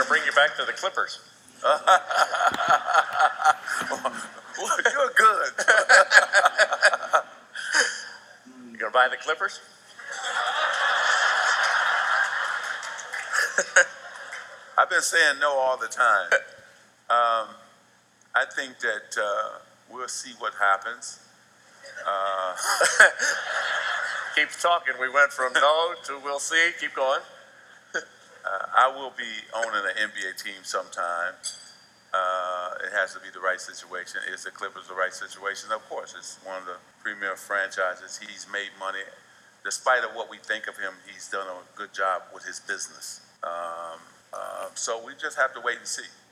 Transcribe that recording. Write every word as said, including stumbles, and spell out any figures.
bring you back to the Clippers. Well, you're good. You gonna buy the Clippers? I've been saying no all the time. Um, I think that uh, we'll see what happens. Uh, Keep talking. We went from no to we'll see. Keep going. uh, I will be owning an N B A team sometime. Uh, it has to be the right situation. Is the Clippers the right situation? Of course, it's one of the premier franchises. He's made money. Despite of what we think of him, he's done a good job with his business. Um, uh, so we just have to wait and see.